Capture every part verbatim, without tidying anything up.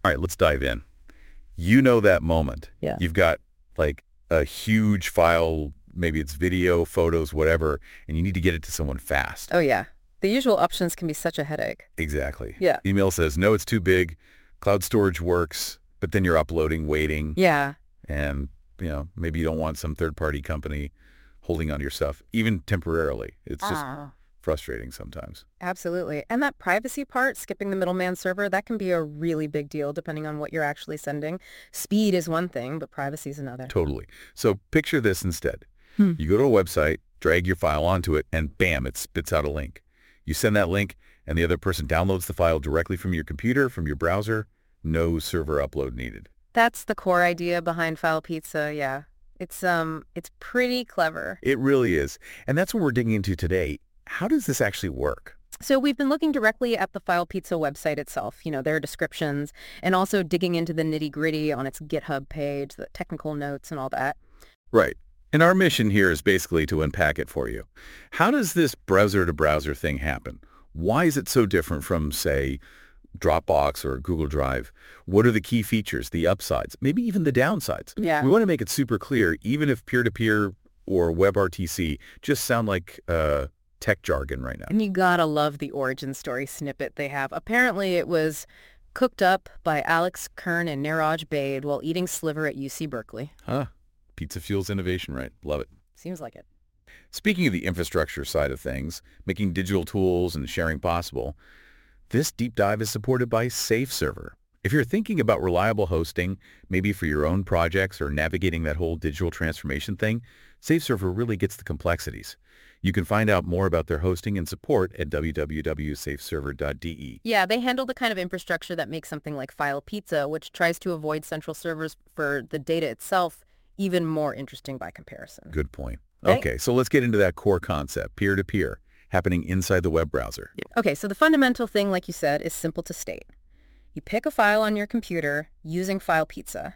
All right, let's dive in. You know that moment. Yeah. You've got like a huge file, maybe it's video, photos, whatever, and you need to get it to someone fast. Oh, yeah. The usual options can be such a headache. Exactly. Yeah. Email says, no, it's too big. Cloud storage works, but then you're uploading, waiting. Yeah. And, you know, maybe you don't want some third-party company holding on to your stuff, even temporarily. It's just Ah. frustrating sometimes. Absolutely. And that privacy part, skipping the middleman server, that can be a really big deal depending on what you're actually sending. Speed is one thing, but privacy is another. Totally. So picture this instead. Hmm. You go to a website, drag your file onto it, and bam, it spits out a link. You send that link, and the other person downloads the file directly from your computer, from your browser. No server upload needed. That's the core idea behind File Pizza, yeah. It's um, it's pretty clever. It really is. And that's what we're digging into today. How does this actually work? So we've been looking directly at the File Pizza website itself, you know, their descriptions, and also digging into the nitty-gritty on its GitHub page, the technical notes and all that. Right. And our mission here is basically to unpack it for you. How does this browser-to-browser thing happen? Why is it so different from, say, Dropbox or Google Drive? What are the key features, the upsides, maybe even the downsides? Yeah. We want to make it super clear, even if peer-to-peer or WebRTC just sound like uh, tech jargon right now. And you gotta love the origin story snippet they have. Apparently it was cooked up by Alex Kern and Niraj Bade while eating sliver at U C Berkeley. Huh. Pizza fuels innovation, right? Love it. Seems like it. Speaking of the infrastructure side of things, making digital tools and sharing possible, this deep dive is supported by SafeServer. If you're thinking about reliable hosting, maybe for your own projects or navigating that whole digital transformation thing, SafeServer really gets the complexities. You can find out more about their hosting and support at w w w dot safe server dot d e. Yeah, they handle the kind of infrastructure that makes something like File Pizza, which tries to avoid central servers for the data itself, even more interesting by comparison. Good point. Okay. Okay, so let's get into that core concept, peer-to-peer, happening inside the web browser. Okay, so the fundamental thing, like you said, is simple to state. You pick a file on your computer using File Pizza.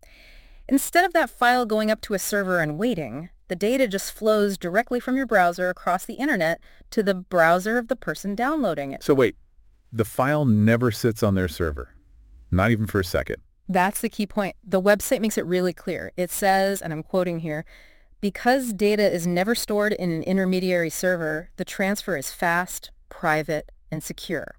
Instead of that file going up to a server and waiting, the data just flows directly from your browser across the internet to the browser of the person downloading it. So wait, the file never sits on their server, not even for a second. That's the key point. The website makes it really clear. It says, and I'm quoting here, because data is never stored in an intermediary server, the transfer is fast, private, and secure.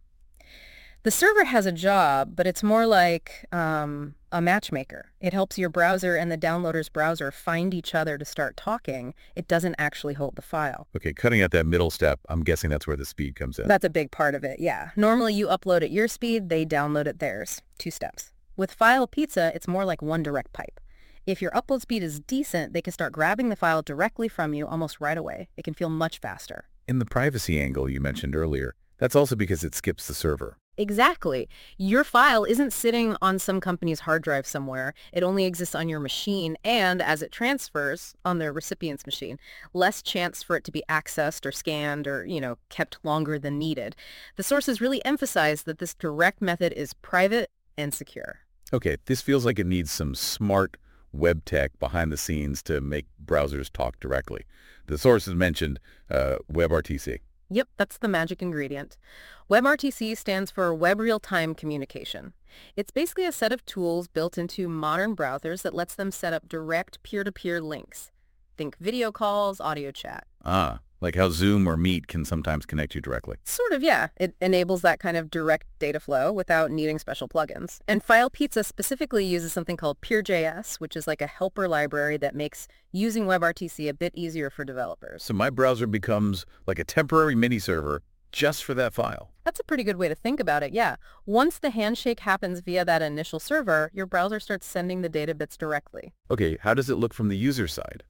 The server has a job, but it's more like um, a matchmaker. It helps your browser and the downloader's browser find each other to start talking. It doesn't actually hold the file. Okay, cutting out that middle step, I'm guessing that's where the speed comes in. That's a big part of it, yeah. Normally you upload at your speed, they download at theirs. Two steps. With File Pizza, it's more like one direct pipe. If your upload speed is decent, they can start grabbing the file directly from you almost right away. It can feel much faster. In the privacy angle you mentioned earlier, that's also because it skips the server. Exactly. Your file isn't sitting on some company's hard drive somewhere. It only exists on your machine and, as it transfers, on the recipient's machine. Less chance for it to be accessed or scanned or, you know, kept longer than needed. The sources really emphasize that this direct method is private and secure. Okay, this feels like it needs some smart web tech behind the scenes to make browsers talk directly. The sources mentioned uh, WebRTC. Yep, that's the magic ingredient. WebRTC stands for Web Real-Time Communication. It's basically a set of tools built into modern browsers that lets them set up direct peer-to-peer links. Think video calls, audio chat. Ah, like how Zoom or Meet can sometimes connect you directly. Sort of, yeah. It enables that kind of direct data flow without needing special plugins. And File Pizza specifically uses something called Peer.js, which is like a helper library that makes using WebRTC a bit easier for developers. So my browser becomes like a temporary mini server just for that file. That's a pretty good way to think about it, yeah. Once the handshake happens via that initial server, your browser starts sending the data bits directly. Okay, how does it look from the user side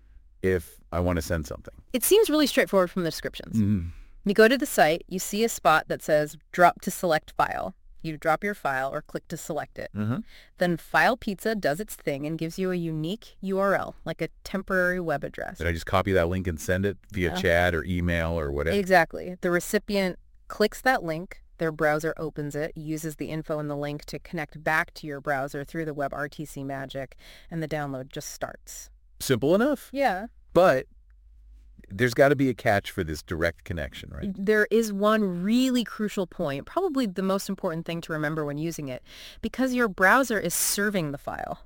if I want to send something? It seems really straightforward from the descriptions. Mm. You go to the site, you see a spot that says drop to select file. You drop your file or click to select it. Mm-hmm. Then File Pizza does its thing and gives you a unique U R L, like a temporary web address. Did I just copy that link and send it via Yeah. chat or email or whatever? Exactly. The recipient clicks that link, their browser opens it, uses the info in the link to connect back to your browser through the WebRTC magic, and the download just starts. Simple enough. Yeah. But there's got to be a catch for this direct connection, right? There is one really crucial point, probably the most important thing to remember when using it, because your browser is serving the file.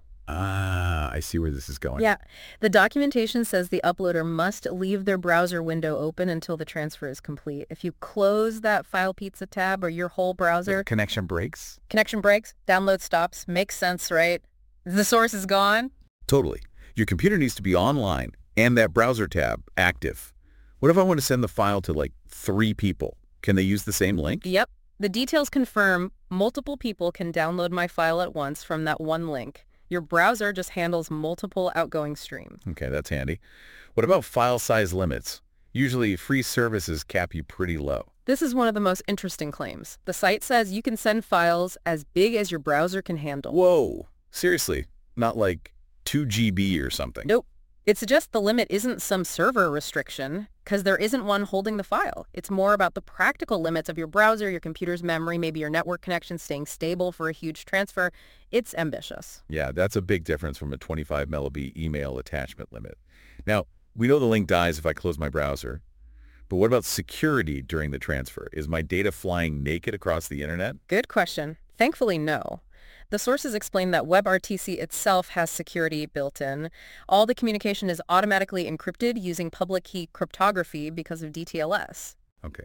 Ah, I see where this is going. Yeah. The documentation says the uploader must leave their browser window open until the transfer is complete. If you close that FilePizza tab or your whole browser, The connection breaks? connection breaks, download stops. Makes sense, right? The source is gone. Totally. Your computer needs to be online and that browser tab active. What if I want to send the file to like three people? Can they use the same link? Yep. The details confirm multiple people can download my file at once from that one link. Your browser just handles multiple outgoing streams. Okay, that's handy. What about file size limits? Usually free services cap you pretty low. This is one of the most interesting claims. The site says you can send files as big as your browser can handle. Whoa. Seriously? Not like two G B or something? Nope. It suggests the limit isn't some server restriction, because there isn't one holding the file. It's more about the practical limits of your browser, your computer's memory, maybe your network connection staying stable for a huge transfer. It's ambitious. Yeah, that's a big difference from a twenty-five megabit email attachment limit. Now, we know the link dies if I close my browser, but what about security during the transfer? Is my data flying naked across the internet? Good question. Thankfully, no. The sources explain that WebRTC itself has security built in. All the communication is automatically encrypted using public key cryptography because of D T L S. Okay.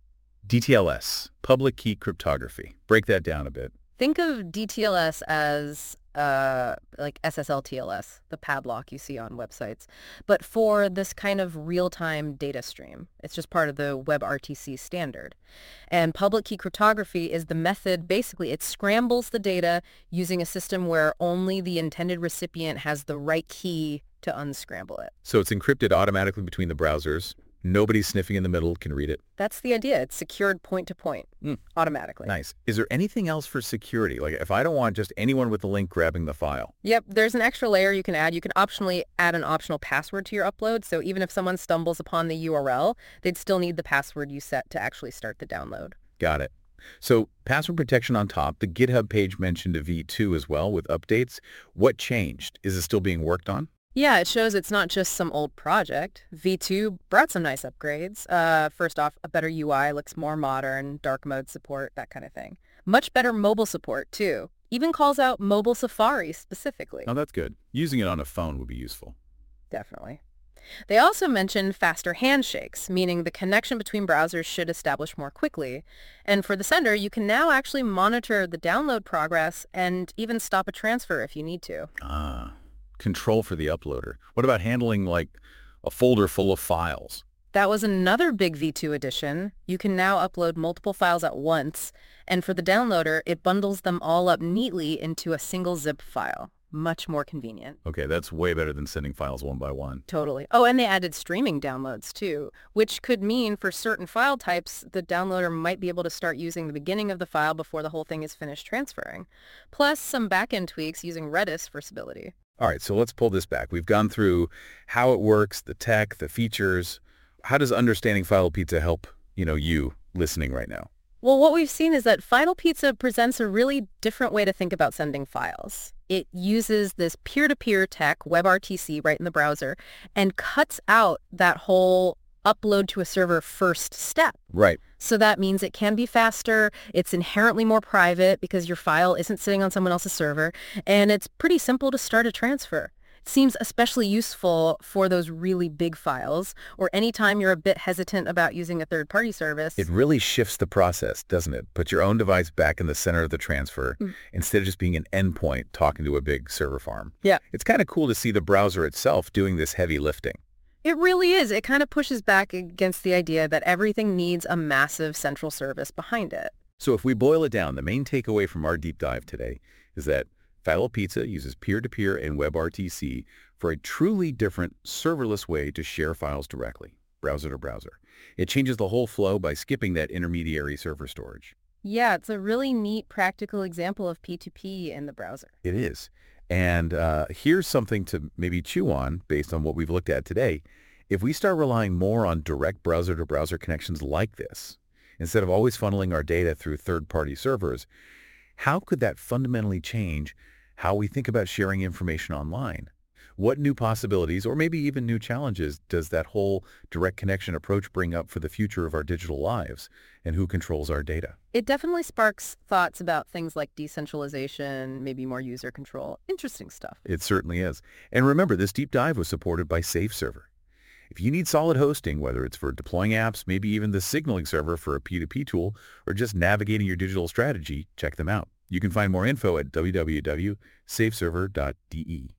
D T L S, public key cryptography. Break that down a bit. Think of D T L S as uh, like S S L T L S, the padlock you see on websites, but for this kind of real-time data stream. It's just part of the WebRTC standard. And public key cryptography is the method, basically, it scrambles the data using a system where only the intended recipient has the right key to unscramble it. So it's encrypted automatically between the browsers. Nobody sniffing in the middle can read it. That's the idea. It's secured point to point, Mm. automatically. Nice. Is there anything else for security? Like if I don't want just anyone with the link grabbing the file? Yep, there's an extra layer you can add. You can optionally add an optional password to your upload, so even if someone stumbles upon the U R L, they'd still need the password you set to actually start the download. Got it. So password protection on top. The GitHub page mentioned a V two as well with updates. What changed? Is it still being worked on? Yeah, it shows it's not just some old project. V two brought some nice upgrades. Uh, first off, a better U I, looks more modern, dark mode support, that kind of thing. Much better mobile support, too. Even calls out mobile Safari specifically. Oh, that's good. Using it on a phone would be useful. Definitely. They also mentioned faster handshakes, meaning the connection between browsers should establish more quickly. And for the sender, you can now actually monitor the download progress and even stop a transfer if you need to. Ah, control for the uploader. What about handling like a folder full of files? That was another big V two addition. You can now upload multiple files at once, and for the downloader, it bundles them all up neatly into a single zip file. Much more convenient. Okay, that's way better than sending files one by one. Totally. Oh, and they added streaming downloads too, which could mean for certain file types, the downloader might be able to start using the beginning of the file before the whole thing is finished transferring. Plus some backend tweaks using Redis for stability. All right, so let's pull this back. We've gone through how it works, the tech, the features. How does understanding FilePizza help, you know, you listening right now? Well, what we've seen is that FilePizza presents a really different way to think about sending files. It uses this peer-to-peer tech, WebRTC, right in the browser, and cuts out that whole upload to a server first step. Right. So that means it can be faster, it's inherently more private because your file isn't sitting on someone else's server, and it's pretty simple to start a transfer. It seems especially useful for those really big files, or anytime you're a bit hesitant about using a third-party service. It really shifts the process, doesn't it? Put your own device back in the center of the transfer Mm. instead of just being an endpoint talking to a big server farm. Yeah. It's kind of cool to see the browser itself doing this heavy lifting. It really is. It kind of pushes back against the idea that everything needs a massive central service behind it. So if we boil it down, the main takeaway from our deep dive today is that FilePizza uses peer-to-peer and WebRTC for a truly different serverless way to share files directly, browser to browser. It changes the whole flow by skipping that intermediary server storage. Yeah, it's a really neat practical example of P two P in the browser. It is. And uh, here's something to maybe chew on based on what we've looked at today. If we start relying more on direct browser-to-browser connections like this, instead of always funneling our data through third-party servers, how could that fundamentally change how we think about sharing information online? What new possibilities, or maybe even new challenges, does that whole direct connection approach bring up for the future of our digital lives, and who controls our data? It definitely sparks thoughts about things like decentralization, maybe more user control. Interesting stuff. It certainly is. And remember, this deep dive was supported by SafeServer. If you need solid hosting, whether it's for deploying apps, maybe even the signaling server for a P two P tool, or just navigating your digital strategy, check them out. You can find more info at w w w dot safe server dot d e.